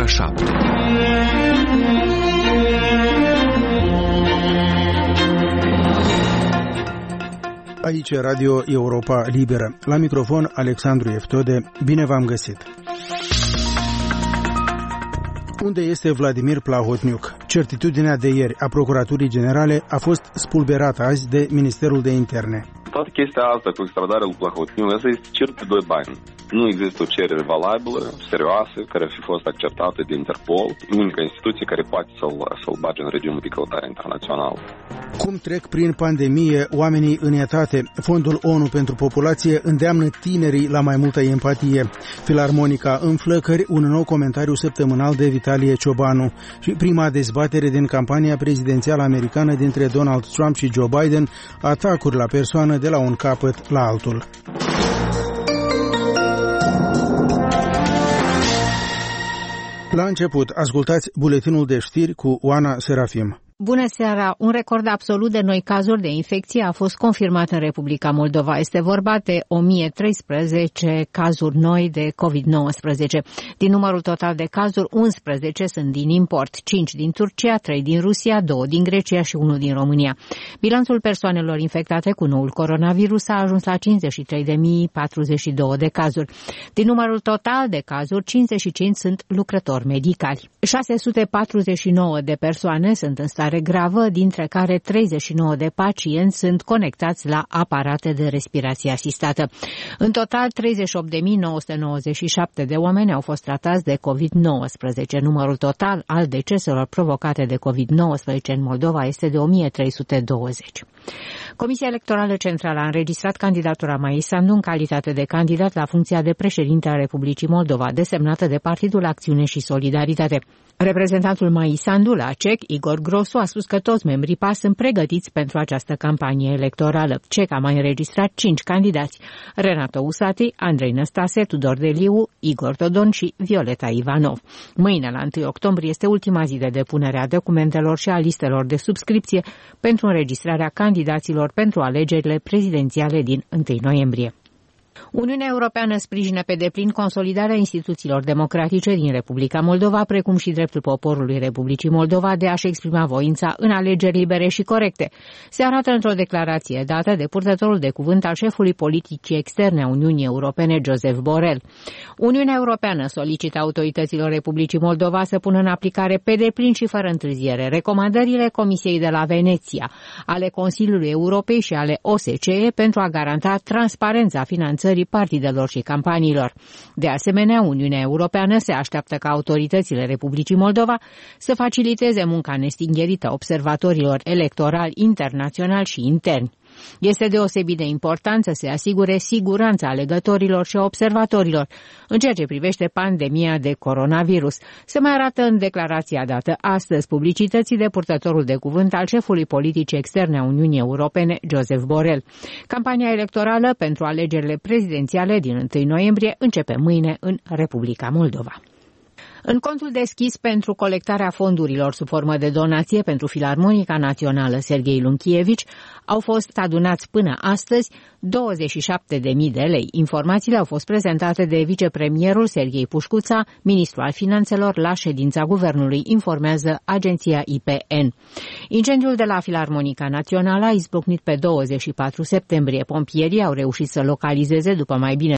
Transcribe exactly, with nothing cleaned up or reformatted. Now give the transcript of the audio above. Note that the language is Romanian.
ora șapte. Aici Radio Europa Liberă. La microfon Alexandru Eftode. Bine v-am găsit. Unde este Vladimir Plahotniuc? Certitudinea de ieri a Procuraturii Generale a fost spulberată azi de Ministerul de Interne. Toată chestia asta cu extradarea lui Plahotniuc, asta este cer pe doi bani. Nu există o cerere valabilă, serioasă, care ar fi fost acceptată de Interpol, unica instituție care poate să-l, să-l bage în regimul de căutare internațional. Cum trec prin pandemie oamenii în etate? Fondul ONU pentru Populație îndeamnă tinerii la mai multă empatie. Filarmonica în flăcări, un nou comentariu săptămânal de Vitalie Ciobanu și prima dezbatere din campania prezidențială americană dintre Donald Trump și Joe Biden, atacuri la persoană de la un capăt la altul. La început, ascultați buletinul de știri cu Oana Serafim. Bună seara! Un record absolut de noi cazuri de infecție a fost confirmat în Republica Moldova. Este vorba de o mie treisprezece cazuri noi de covid nouăsprezece. Din numărul total de cazuri, unsprezece sunt din import, cinci din Turcia, trei din Rusia, doi din Grecia și unul din România. Bilanțul persoanelor infectate cu noul coronavirus a ajuns la cincizeci și trei de mii patruzeci și doi de cazuri. Din numărul total de cazuri, cincizeci și cinci sunt lucrători medicali. șase sute patruzeci și nouă de persoane sunt în stare gravă, dintre care treizeci și nouă de pacienți sunt conectați la aparate de respirație asistată. În total, treizeci și opt de mii nouă sute nouăzeci și șapte de oameni au fost tratați de covid nouăsprezece. Numărul total al deceselor provocate de covid nouăsprezece în Moldova este de o mie trei sute douăzeci. Comisia Electorală Centrală a înregistrat candidatura Maii Sandu în calitate de candidat la funcția de președinte a Republicii Moldova, desemnată de Partidul Acțiune și Solidaritate. Reprezentantul Maii Sandu la C E C, Igor Grosu, a spus că toți membrii P A S sunt pregătiți pentru această campanie electorală. C E C a mai înregistrat cinci candidați: Renato Usati, Andrei Năstase, Tudor Deliu, Igor Dodon și Violeta Ivanov. Mâine, la întâi octombrie, este ultima zi de depunere a documentelor și a listelor de subscripție pentru înregistrarea candidaților pentru alegerile prezidențiale din întâi noiembrie. Uniunea Europeană sprijină pe deplin consolidarea instituțiilor democratice din Republica Moldova, precum și dreptul poporului Republicii Moldova de a-și exprima voința în alegeri libere și corecte. Se arată într-o declarație dată de purtătorul de cuvânt al șefului politicii externe a Uniunii Europene, Josep Borrell. Uniunea Europeană solicită autorităților Republicii Moldova să pună în aplicare pe deplin și fără întârziere recomandările Comisiei de la Veneția, ale Consiliului Europei și ale O S C E pentru a garanta transparența finanțării partidelor și campaniilor. De asemenea, Uniunea Europeană se așteaptă ca autoritățile Republicii Moldova să faciliteze munca nestingherită observatorilor electorali internaționali și interni. Este deosebit de important să se asigure siguranța alegătorilor și a observatorilor în ceea ce privește pandemia de coronavirus. Se mai arată în declarația dată astăzi publicității de purtătorul de cuvânt al șefului politicii externe a Uniunii Europene, Josep Borrell. Campania electorală pentru alegerile prezidențiale din întâi noiembrie începe mâine în Republica Moldova. În contul deschis pentru colectarea fondurilor sub formă de donație pentru Filarmonica Națională Serghei Lunchievici au fost adunați până astăzi douăzeci și șapte de mii de lei. Informațiile au fost prezentate de vicepremierul Serghei Pușcuța, ministru al finanțelor, la ședința guvernului, informează agenția I P N. Incendiul de la Filarmonica Națională a izbucnit pe douăzeci și patru septembrie. Pompierii au reușit să localizeze după mai bine